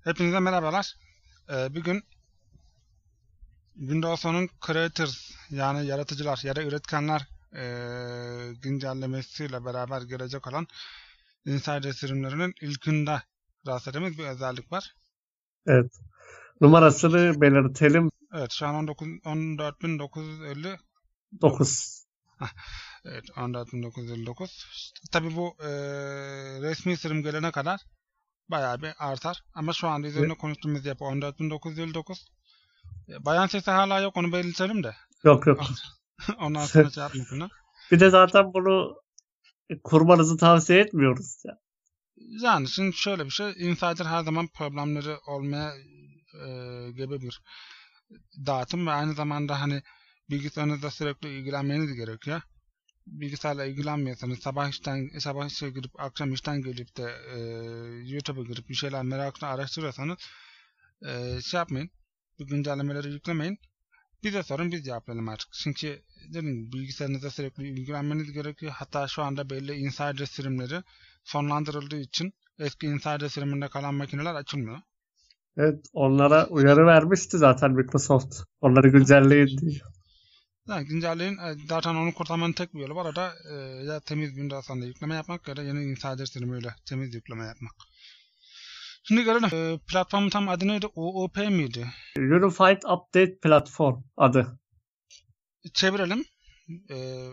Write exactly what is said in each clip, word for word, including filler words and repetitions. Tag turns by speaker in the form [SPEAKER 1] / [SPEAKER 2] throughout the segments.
[SPEAKER 1] Hepinize merhabalar. Ee, bugün Windows on'un Creators yani yaratıcılar ya da üretkenler ee, güncellemesiyle beraber gelecek olan Insider sürümlerinin ilkinde rastladığımız bir özellik var.
[SPEAKER 2] Evet. Numarasını belirtelim.
[SPEAKER 1] Evet, şu an on dokuz on dört bin dokuz yüz elli dokuz.
[SPEAKER 2] dokuz.
[SPEAKER 1] Evet, on dört bin dokuz yüz elli dokuz. Tabii bu ee, resmi sürüm gelene kadar bayağı bir artar. Ama şu anda üzerinde konuştuğumuz yapı on dört bin dokuz yüz elli dokuz. Bayan sesi hala yok, onu belirtelim de.
[SPEAKER 2] Yok yok.
[SPEAKER 1] Ondan sonra şey yapmasınlar.
[SPEAKER 2] Bir de zaten bunu kurmanızı tavsiye etmiyoruz ya.
[SPEAKER 1] Yani şimdi şöyle bir şey, Insider her zaman problemleri olmaya e, gebe bir dağıtım ve aynı zamanda hani bilgisayarınızda sürekli ilgilenmeniz gerekiyor. Bilgisayarla ilgilenmiyorsanız sabah işten sabah işe girip akşam işten gelip de e, YouTube'a girip bir şeyler merakla araştırıyorsanız e, şey yapmayın. Bu güncellemeleri yüklemeyin. Bize sorun, biz cevaplayalım artık. Çünkü dediğim gibi bilgisayarınıza sürekli ilgilenmeniz gerekiyor. Hatta şu anda belli Insider sürümleri sonlandırıldığı için eski Insider sürümünde kalan makineler açılmıyor.
[SPEAKER 2] Evet, onlara uyarı vermişti zaten Microsoft. Onları güncelleyin diye.
[SPEAKER 1] Yani güncelleyin. Zaten onu kurtarmanın tek bir yolu var. O da e, ya temiz Windows'tan da yükleme yapmak ya da yeni Insider sürümüyle temiz yükleme yapmak. Şimdi görelim. E, platformun tam adı neydi? U U P miydi?
[SPEAKER 2] Unified Update Platform adı.
[SPEAKER 1] Çevirelim. E,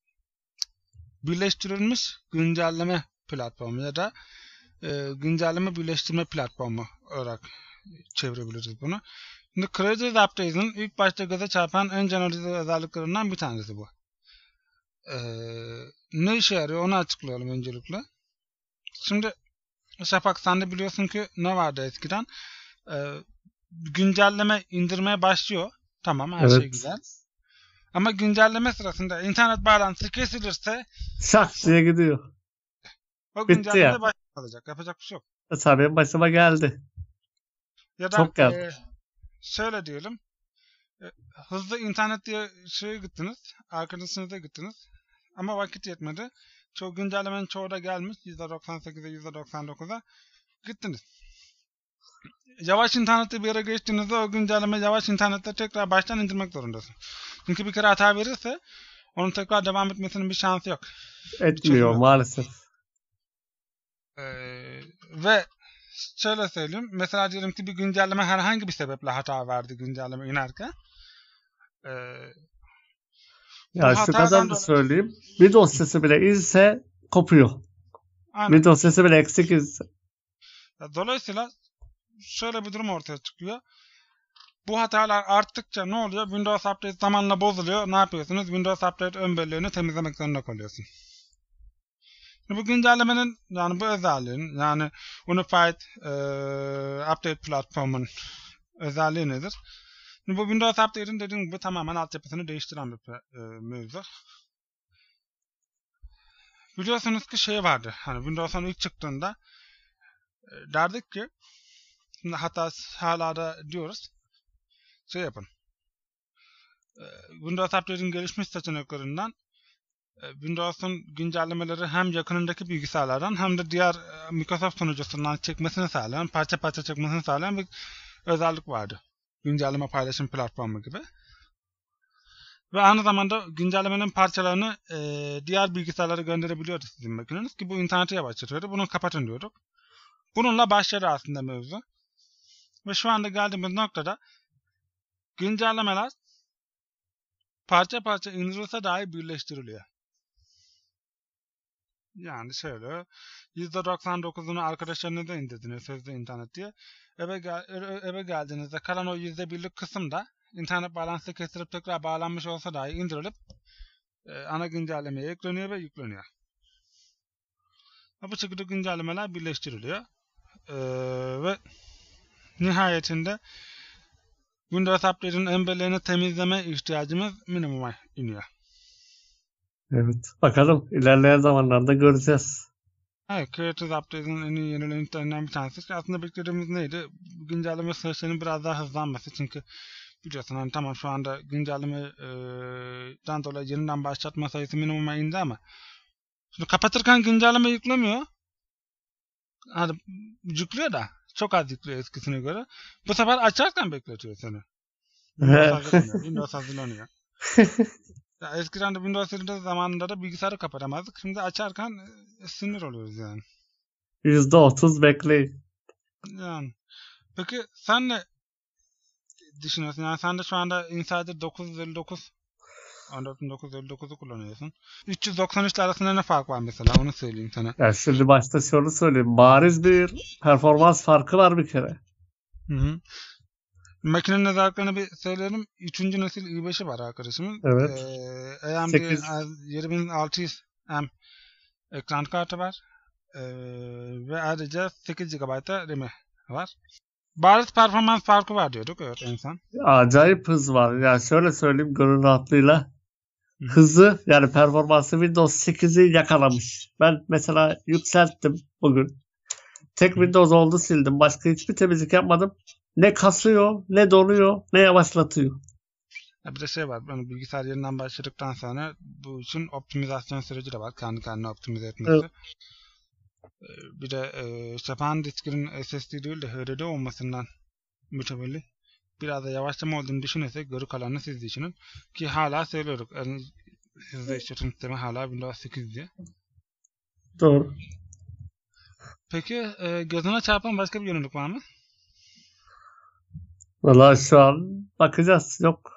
[SPEAKER 1] birleştirilmiş güncelleme platformu ya da e, güncelleme birleştirme platformu olarak çevirebiliriz bunu. Şimdi Creators Update'in ilk başta göze çarpan en generalize özelliklerinden bir tanesi bu. Ee, ne işe yarıyor onu açıklayalım öncelikle. Şimdi Şafak, sen de biliyorsun ki ne vardı eskiden? Ee, güncelleme indirmeye başlıyor. Tamam, her
[SPEAKER 2] Evet.
[SPEAKER 1] şey güzel. Ama güncelleme sırasında internet bağlantısı kesilirse
[SPEAKER 2] şak diye gidiyor.
[SPEAKER 1] o
[SPEAKER 2] Bitti
[SPEAKER 1] güncelleme
[SPEAKER 2] ya.
[SPEAKER 1] başlayacak. Yapacak bir şey yok.
[SPEAKER 2] Mesela benim başıma geldi.
[SPEAKER 1] Ya da
[SPEAKER 2] Çok geldi.
[SPEAKER 1] e, şöyle diyelim. E, hızlı internet diye şeye gittiniz. Arkadaşınıza gittiniz. Ama vakit yetmedi. Çoğu güncellemenin çoğu da gelmiş. yüzde doksan sekize yüzde doksan dokuza gittiniz. Yavaş internette bir yere geçtiğinizde o güncelleme yavaş internette tekrar baştan indirmek zorundasın. Çünkü bir kere hata verirse onun tekrar devam etmesinin bir şansı yok.
[SPEAKER 2] Etmiyor
[SPEAKER 1] yok.
[SPEAKER 2] maalesef.
[SPEAKER 1] Ee, ve şöyle söyleyeyim. Mesela diyelim ki bir güncelleme herhangi bir sebeple hata verdi güncelleme inerken. Ee,
[SPEAKER 2] Ya şu kadar da söyleyeyim. Bir dosyası bile inse kopuyor.
[SPEAKER 1] Aynen.
[SPEAKER 2] Bir dosyası bile eksik inse.
[SPEAKER 1] Dolayısıyla şöyle bir durum ortaya çıkıyor. Bu hatalar arttıkça ne oluyor? Windows Update zamanla bozuluyor. Ne yapıyorsunuz? Windows Update ön belleğini temizlemek zorunda kalıyorsun. Bu güncellemenin, yani bu özelliğin, yani Unified e, Update platformun özelliği nedir? Bu Windows Update'in dediğim gibi tamamen altyapısını değiştiren bir e, mevzu. Biliyorsunuz ki şey vardı. Hani Windows on ilk çıktığında e, derdik ki, hatta hala da diyoruz, şey yapın. E, Windows Update'in gelişmiş seçeneklerinden e, Windows'un güncellemeleri hem yakınındaki bilgisayarlardan hem de diğer e, Microsoft sunucusundan çekmesini sağlayan, parça parça çekmesini sağlayan bir özellik vardı. Güncelleme paylaşım platformu gibi. Ve aynı zamanda güncellemenin parçalarını e, diğer bilgisayarlara gönderebiliyordu sizin makineniz ki bu interneti yavaşlatıyordu. Bunu kapatın diyorduk. Bununla başladı aslında mevzu. Ve şu anda geldiğimiz noktada güncellemeler parça parça indirilse dahi birleştiriliyor. Yani şöyle yüzde doksan dokuzunu arkadaşlarınıza indirdiniz sözde internet diye. Eve, gel eve geldiğinizde kalan o yüzde birlik kısımda internet bağlantısı kesilip tekrar bağlanmış olsa dahi indirilip e, ana güncellemeye ekleniyor ve yükleniyor. Bu şekilde güncellemeler birleştiriliyor. Ee, ve nihayetinde Windows Update'in embellerini temizleme ihtiyacımız minimuma iniyor.
[SPEAKER 2] Evet. Bakalım ilerleyen zamanlarda göreceğiz.
[SPEAKER 1] Evet, Creators Update'in en iyi yenileniklerinden bir tanesi. Aslında beklediğimiz neydi? Güncelleme süreçlerinin biraz daha hızlanması. Çünkü biliyorsun hani tamam şu anda güncellemeden dolayı yeniden başlatma sayısı minimuma indi ama şimdi kapatırken güncelleme yüklemiyor. Hani yüklüyor da çok az yüklüyor eskisine göre. Bu sefer açarken bekletiyor seni. Windows hazırlanıyor. Windows hazırlanıyor. Ya eskiden de Windows elinde zamanında da bilgisayarı kapatamazdık. Şimdi açarken e, sinir oluyoruz yani.
[SPEAKER 2] yüzde otuz bekleyin.
[SPEAKER 1] Yani. Peki sen ne düşünüyorsun? Yani sen de şu anda Insider dokuz yüz elli dokuz on dört bin dokuz yüz elli dokuz'u kullanıyorsun. üç yüz doksan üç arasında ne fark var mesela? Onu söyleyeyim sana.
[SPEAKER 2] Ya şimdi başta şunu söyleyeyim. Bariz bir performans farkı var bir kere.
[SPEAKER 1] Hı hı. Makinenin özelliklerini bir söyleyelim. Üçüncü nesil i beşi var arkadaşımın.
[SPEAKER 2] Evet.
[SPEAKER 1] Ee, A M D yedi bin altı yüz M ekran kartı var. Ee, ve ayrıca sekiz gigabayt da RAM'i var. Bariz performans farkı var diyorduk. Evet en son.
[SPEAKER 2] Acayip hız var. Yani şöyle söyleyeyim gönül rahatlığıyla. Hı. Hızı yani performansı Windows sekizi yakalamış. Ben mesela yükselttim bugün. Tek Hı. Windows oldu sildim. Başka hiçbir temizlik yapmadım. Ne kasıyor, ne donuyor, ne yavaşlatıyor.
[SPEAKER 1] Ya bir de şey var. Yani bilgisayar yeniden başladıktan sonra bu için optimizasyon süreci de var. Kendi kendine optimize etmesi. Evet. Bir de e, Japan diskinin S S D değil de H D D olmasından mütevelli biraz da yavaşlama olduğunu düşünürsek geri kalanını siz düşünün. Ki hala söylüyoruz. Yani hızlı işletim sistemi hala Windows sekiz diye.
[SPEAKER 2] Doğru.
[SPEAKER 1] Peki e, gözüne çarpan başka bir yönlük var mı?
[SPEAKER 2] Valla şu an bakacağız. Yok.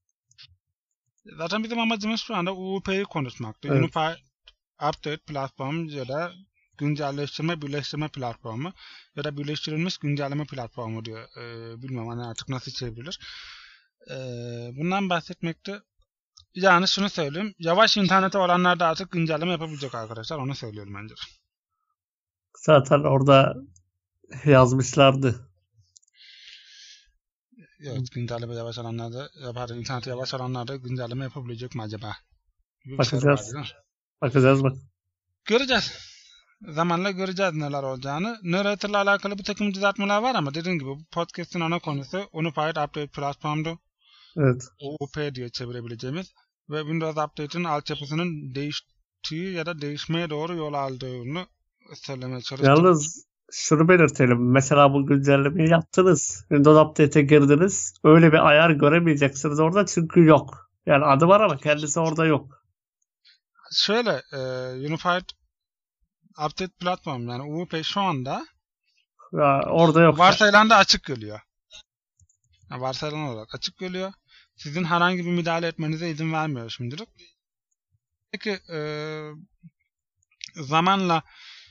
[SPEAKER 1] Zaten bizim amacımız şu anda U P'yi konuşmaktı. Evet. Unified Update platformu ya da güncelleştirme, birleştirme platformu ya da birleştirilmiş güncelleme platformu diyor. Ee, bilmem hani artık nasıl çevrilir. Ee, bundan bahsetmekte yani şunu söyleyeyim. Yavaş internete olanlar da artık güncelleme yapabilecek arkadaşlar. Onu söylüyorum bence.
[SPEAKER 2] Zaten orada yazmışlardı.
[SPEAKER 1] Evet, güncelleme yavaş olanlar da yapar. İnternete yavaş olanlar da güncelleme yapabilecek mi acaba?
[SPEAKER 2] Bakacağız. Bakacağız bak.
[SPEAKER 1] Göreceğiz. Zamanla göreceğiz neler olacağını. Narrator'la alakalı bir takım düzeltmeler var ama dediğim gibi bu podcast'in ana konusu Unified Update Platform'du.
[SPEAKER 2] Evet.
[SPEAKER 1] U P diye çevirebileceğimiz ve Windows Update'in altyapısının değiştiği ya da değişmeye doğru yol aldığını söylemeye çalıştım.
[SPEAKER 2] Yalnız şunu belirtelim. Mesela bu güncellemeyi yaptınız. Windows Update'e girdiniz. Öyle bir ayar göremeyeceksiniz orada çünkü yok. Yani adı var ama kendisi orada yok.
[SPEAKER 1] Şöyle e, Unified Update Platform yani U P şu anda
[SPEAKER 2] ya, orada yok.
[SPEAKER 1] Varsayılan da açık görülüyor. Yani varsayılan olarak açık görülüyor. Sizin herhangi bir müdahale etmenize izin vermiyor şimdilik. Peki e, zamanla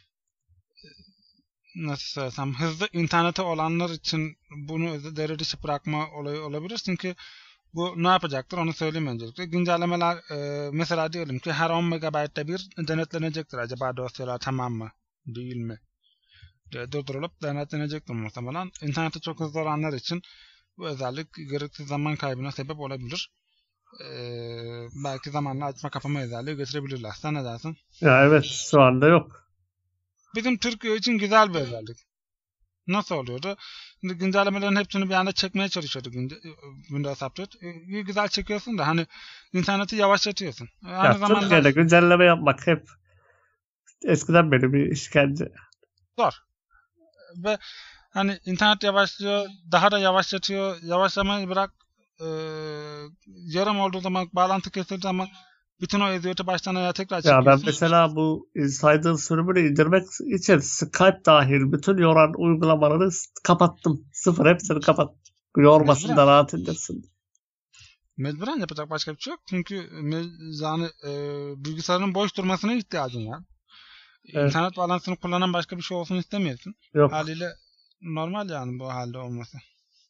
[SPEAKER 1] nasıl söylesem hızlı internete olanlar için bunu devre dışı bırakma olayı olabilir. Çünkü bu ne yapacaktır onu söyleyeyim öncelikle. Güncellemeler e, mesela diyelim ki her on megabaytta bir denetlenecektir. Acaba dosyalar tamam mı? Değil mi? Diye durdurulup denetlenecektir muhtemelen. İnternette çok hızlı olanlar için bu özellik gereksiz zaman kaybına sebep olabilir. Ee, belki zamanla açma kapama özelliği getirebilirler. Sen ne dersin?
[SPEAKER 2] Ya evet şu anda yok.
[SPEAKER 1] Bizim Türkiye için güzel bir özellik. Nasıl oluyordu? Şimdi güncellemelerin hepsini bir anda çekmeye çalışıyordu Windows Update. Ee, güzel çekiyorsun da hani interneti yavaşlatıyorsun. Aynı
[SPEAKER 2] ya
[SPEAKER 1] zamanda
[SPEAKER 2] Türkiye'de güncelleme yapmak hep eskiden beri bir işkence.
[SPEAKER 1] Zor. Ve hani internet yavaşlıyor, daha da yavaşlatıyor. Yavaşlamayı bırak e, yarım olduğu zaman, bağlantı kesildiği zaman bütün o eziyeti baştan ayağa tekrar çekiyorsun.
[SPEAKER 2] Ya ben mesela bu Insider sürümünü indirmek için Skype dahil bütün yoran uygulamaları kapattım. Sıfır hepsini kapattım. Yormasın da rahat indirsin.
[SPEAKER 1] Mecburen yapacak başka bir şey yok. Çünkü yani e, bilgisayarın boş durmasına ihtiyacın var. Evet. İnternet bağlantısını kullanan başka bir şey olsun istemiyorsun.
[SPEAKER 2] Yok.
[SPEAKER 1] Haliyle normal yani bu halde olması.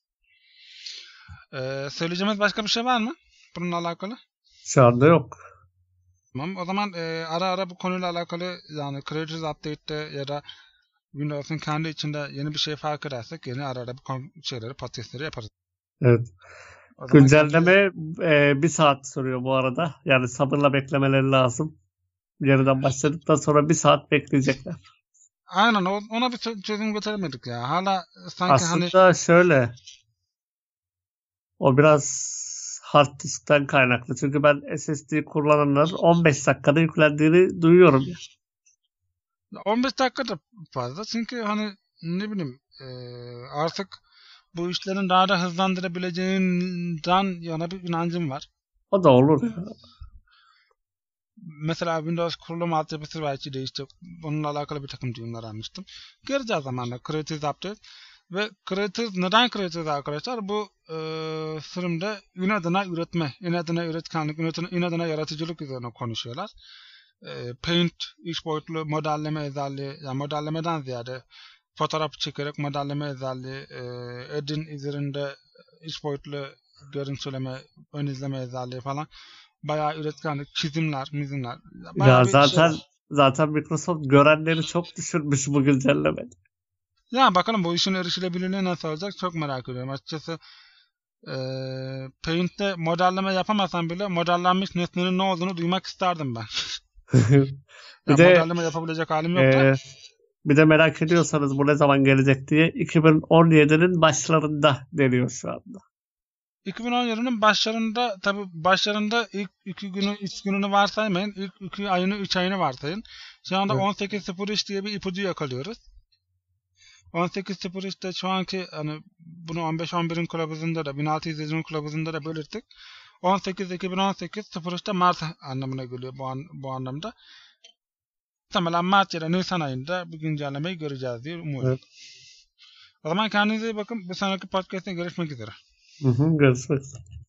[SPEAKER 1] Ee, söyleyeceğimiz başka bir şey var mı bununla alakalı?
[SPEAKER 2] Şu anda yok.
[SPEAKER 1] Tamam. O zaman e, ara ara bu konuyla alakalı yani Creators Update'te ya da Windows'un kendi içinde yeni bir şey fark edersek yeni ara ara bu şeyleri, podcastleri yaparız.
[SPEAKER 2] Evet. Güncelleme kendi... e, bir saat sürüyor bu arada. Yani sabırla beklemeleri lazım. Yeniden başladıktan sonra bir saat bekleyecekler.
[SPEAKER 1] Aynen ona bir çözüm getiremedik ya. Hala sanki
[SPEAKER 2] aslında
[SPEAKER 1] hani...
[SPEAKER 2] şöyle o biraz hard diskten kaynaklı. Çünkü ben S S D kullananlar on beş dakikada yüklendiğini duyuyorum ya.
[SPEAKER 1] on beş dakika da fazla. Çünkü hani ne bileyim e, artık bu işlerin daha da hızlandırabileceğinden yana bir inancım var.
[SPEAKER 2] O da olur ya.
[SPEAKER 1] Mesela Windows kurulum altyapısı belki değişecek. Bununla alakalı bir takım düğümler almıştım. Göreceğiz zamanla Creators Update. Ve Creators, neden Creators arkadaşlar? Bu e, sürümde inadına üretme, inadına üretkenlik, inadına, inadına yaratıcılık üzerine konuşuyorlar. E, Paint, üç boyutlu modelleme özelliği, yani modellemeden ziyade fotoğraf çekerek modelleme özelliği, e, Edin üzerinde üç boyutlu görüntüleme, ön izleme özelliği falan. Bayağı üretkenlik, çizimler, mizimler.
[SPEAKER 2] Ya
[SPEAKER 1] Bir
[SPEAKER 2] zaten
[SPEAKER 1] şey
[SPEAKER 2] zaten Microsoft görenleri çok düşürmüş bu güncellemede.
[SPEAKER 1] Ya bakalım bu işin erişilebilirliği nasıl olacak çok merak ediyorum. Açıkçası e, Paint'te modelleme yapamasan bile modellenmiş nesnenin ne olduğunu duymak isterdim ben.
[SPEAKER 2] bir
[SPEAKER 1] ya
[SPEAKER 2] de
[SPEAKER 1] modelleme yapabilecek halim yok da.
[SPEAKER 2] e, bir de merak ediyorsanız bu ne zaman gelecek diye iki bin on yedinin başlarında deniyor şu anda.
[SPEAKER 1] iki bin on yedinin başlarında tabi başlarında ilk iki günü üç gününü varsaymayın. İlk iki ayını üç ayını varsayın. Şu anda
[SPEAKER 2] Evet.
[SPEAKER 1] on sekiz sıfır üç diye bir ipucu yakalıyoruz. on sekiz sıfır üçte şu anki hani bunu on beş on birin kılavuzunda da bin altı yüz yedinin kılavuzunda da belirttik. on sekiz iki bin on sekiz sıfır üçte Mart anlamına geliyor bu, an, bu anlamda. Muhtemelen Mart ya da Nisan ayında bu güncellemeyi göreceğiz diye umuyorum.
[SPEAKER 2] Evet.
[SPEAKER 1] O zaman kendinize iyi bakın. Bir sonraki podcast'te görüşmek üzere.
[SPEAKER 2] Hı hı, görüşmek üzere.